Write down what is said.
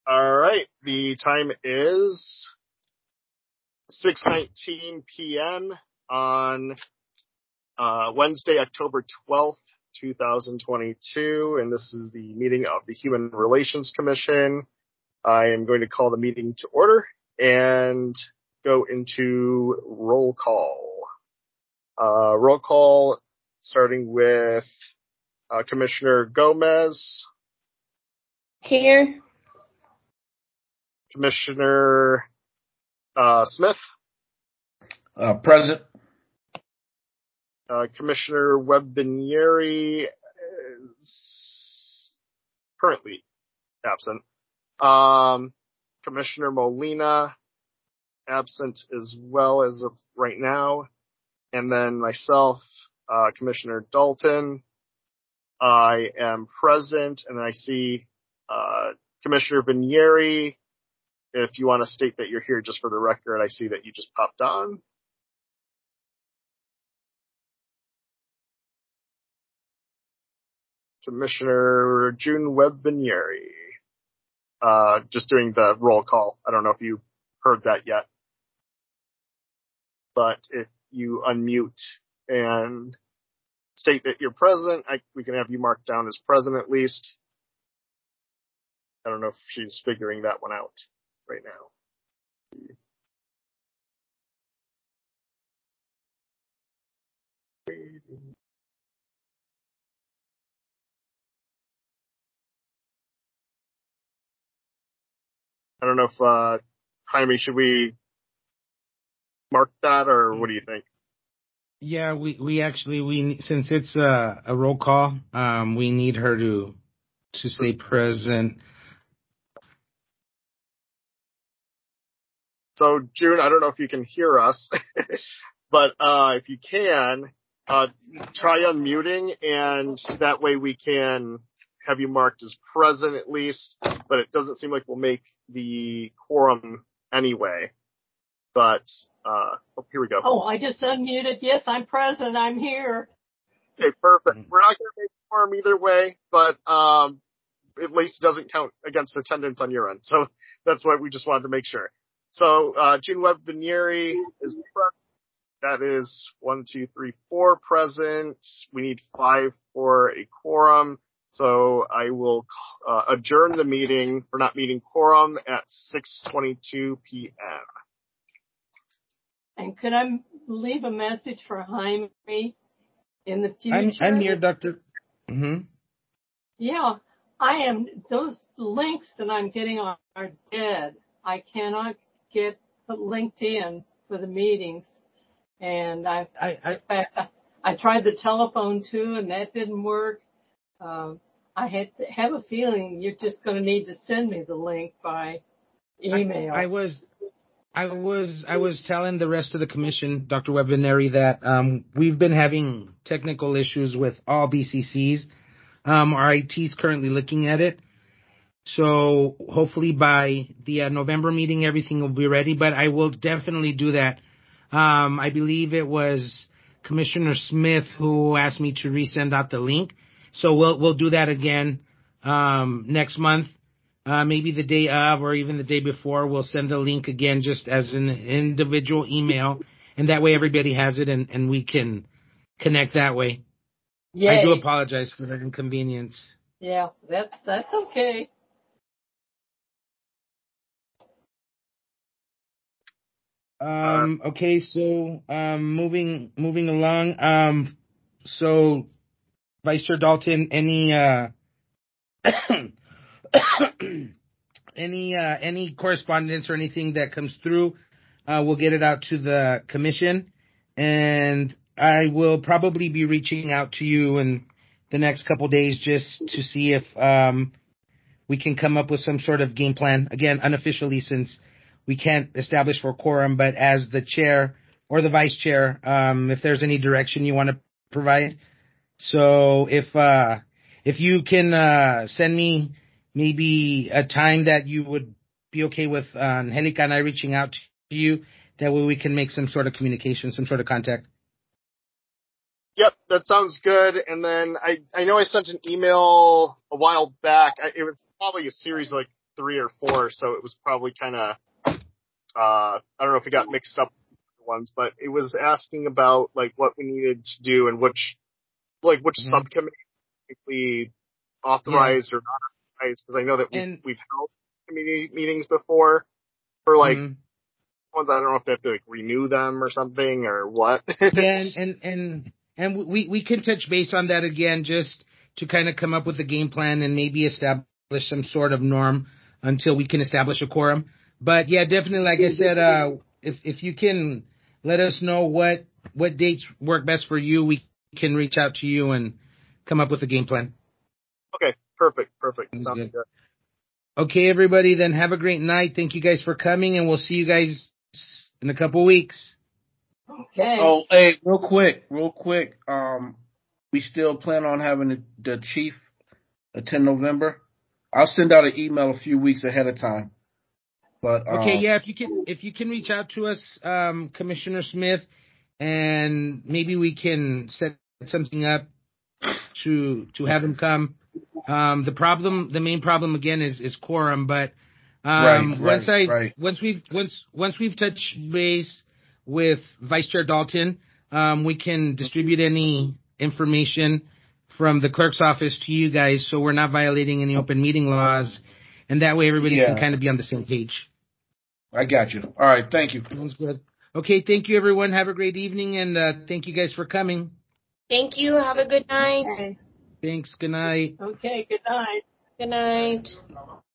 All right. The time is 6:19 p.m. on Wednesday, October 12th, 2022, and this is the meeting of the Human Relations Commission. I am going to call the meeting to order and go into roll call. Roll call starting with Commissioner Gomez. Here. Commissioner Smith. Present. Commissioner Webb-Vinieri is currently absent. Commissioner Molina absent as well as of right now. And then myself, Commissioner Dalton. I am present, and I see Commissioner Vinieri. If you want to state that you're here just for the record, I see that you just popped on. Commissioner June Webb-Vinieri. Just doing the roll call. I don't know if you heard that yet. But if you unmute and state that you're present, we can have you marked down as present at least. I don't know if she's figuring that one out right now. I don't know if, Jaime, should we mark that, or what do you think? Yeah, we actually, since it's a roll call, we need her to stay present. So, June, I don't know if you can hear us, but if you can, try unmuting, and that way we can have you marked as present at least, but it doesn't seem like we'll make the quorum anyway. But, here we go. Oh, I just unmuted. Yes, I'm present. I'm here. Okay, perfect. We're not going to make a quorum either way, but at least it doesn't count against attendance on your end. So that's why we just wanted to make sure. So, June Webb-Vinieri is present. That is 1, 2, 3, 4 present. We need 5 for a quorum. So I will adjourn the meeting for not meeting quorum at 6:22 p.m. And could I leave a message for Jaime in the future? I'm here, Doctor. Mm-hmm. Yeah, I am. Those links that I'm getting are dead. I cannot get linked in for the meetings. And I tried the telephone too, and that didn't work. I have a feeling you're just going to need to send me the link by email. I was telling the rest of the commission, Dr. Webb-Vinieri, that we've been having technical issues with all BCCs. Our IT's currently looking at it. So hopefully by the November meeting, everything will be ready. But I will definitely do that. I believe it was Commissioner Smith who asked me to resend out the link. So we'll do that again next month. Maybe the day of or even the day before, we'll send the link again just as an individual email. And that way everybody has it and we can connect that way. Yay. I do apologize for the inconvenience. Yeah, that's okay. Okay, so moving along. So Vice Chair Dalton, any any correspondence or anything that comes through, we'll get it out to the commission, and I will probably be reaching out to you in the next couple days just to see if we can come up with some sort of game plan, again, unofficially, since we can't establish for quorum, but as the chair or the vice chair, if there's any direction you want to provide. So if you can send me maybe a time that you would be okay with Angelica and I reaching out to you, that way we can make some sort of communication, some sort of contact. Yep, that sounds good. And then I know I sent an email a while back. It was probably a series of like 3 or 4, so it was probably kind of, I don't know if it got mixed up with the ones, but it was asking about, like, what we needed to do and which subcommittee we authorized or not authorized, because I know that we've held committee meetings before for, like, ones, I don't know if they have to, like, renew them or something or what. Yeah, and we can touch base on that again, just to kind of come up with a game plan and maybe establish some sort of norm until we can establish a quorum. But yeah, definitely, like I said, if you can let us know what dates work best for you, we can reach out to you and come up with a game plan. Okay, perfect. Sounds good. Okay, everybody, then have a great night. Thank you guys for coming, and we'll see you guys in a couple weeks. Okay. Oh, hey, real quick. We still plan on having the chief attend November. I'll send out an email a few weeks ahead of time. But okay, yeah, if you can reach out to us, Commissioner Smith, and maybe we can set something up to have him come. The main problem again is quorum, but once we've touched base with Vice Chair Dalton, we can distribute any information from the clerk's office to you guys, so we're not violating any open meeting laws, and that way everybody can kind of be on the same page. I got you. All right, thank you. Sounds good. Okay, thank you, everyone. Have a great evening, and thank you guys for coming. Thank you. Have a good night. Okay. Thanks. Good night. Okay, good night. Good night.